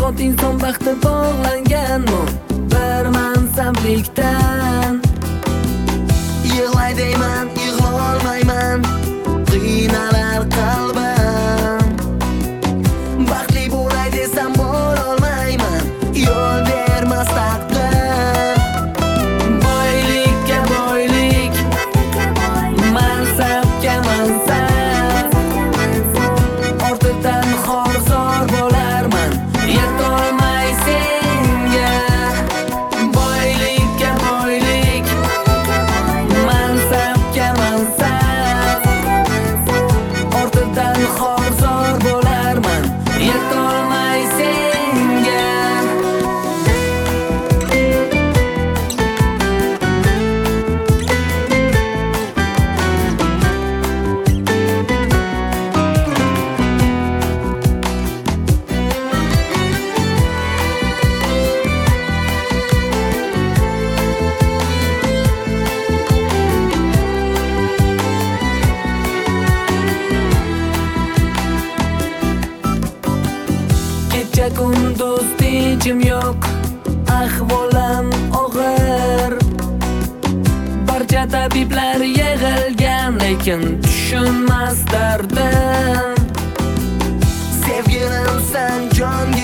Zot inson baxti bog'langanmi bir mansablikdan. Yig'lay deyman, yig'lolmayman, qiynalar qalbim. Baxtli bo'lay desam bo'lolmayman, yo'l bermas taqdir. Boylikka boylik, mansabga mansab, ortidan xorzor bo'larman, yetolmay senga. Boylikka boylik, mansabga mansab, ortidan xorzor bo'larman, yetolmay senga. Kecha kunduz tinchim yo'q, ahvolim og'ir. Barcha tabiblar yig'ilgan, lekin tushunmas dardim. Sevgilimsan, jon